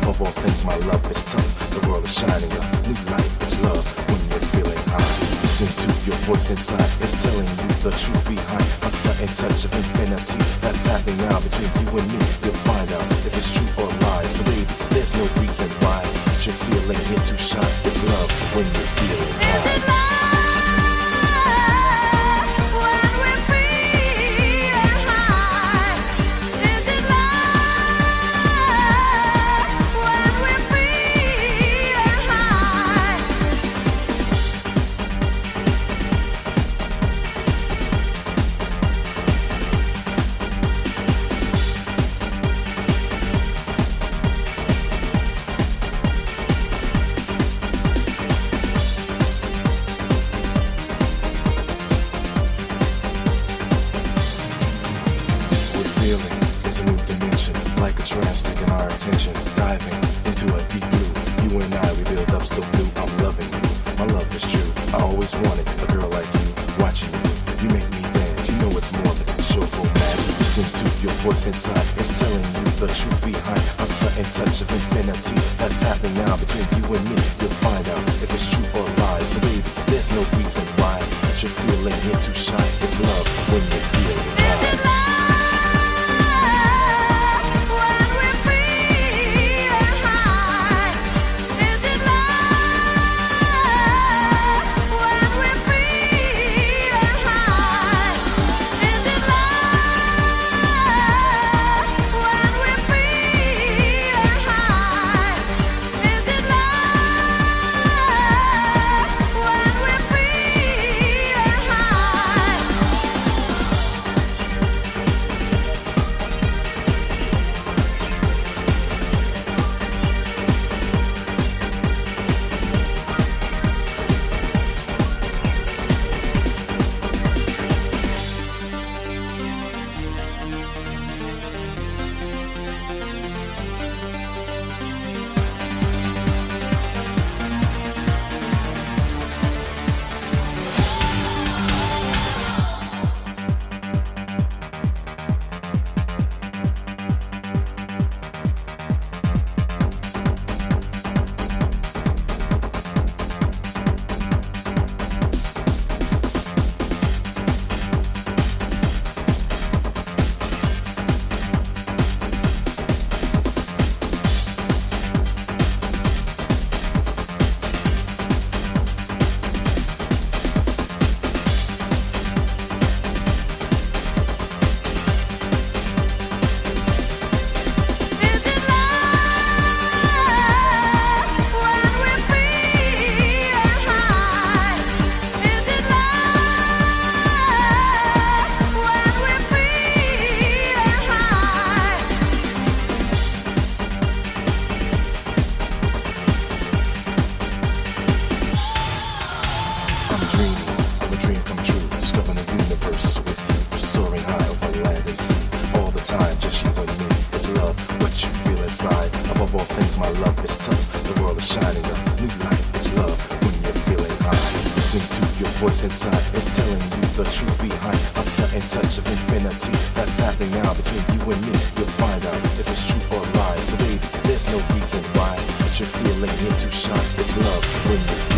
Above all things, my love is tough. The world is shining a new light. It's love when you're feeling high. Listening to your voice inside, it's telling you the truth behind a sudden touch of infinity that's happening now between you and me. You'll find out if it's true or lies. So baby, there's no reason why you're feeling here to shine. It's love when you're feeling high. Is it love? There's a new dimension, like a trance taking our attention, diving into a deep blue. You and I, we build up so new. I'm loving you, my love is true. I always wanted a girl like you, watching you make me dance. You know it's more than a show for magic. Listening to your voice inside, it's telling you the truth behind a sudden touch of infinity that's happening now between you and me. You'll find out if it's true or lies. So baby, there's no reason why that you're feeling here to shine. It's love when you're feeling high. Is it love? Above all things, my love is tough. The world is shining a new light. It's love when you're feeling high. Listening to your voice inside, it's telling you the truth behind a sudden touch of infinity that's happening now between you and me. You'll find out if it's true or lies. So baby, there's no reason why that you're feeling here to shine. It's love when you're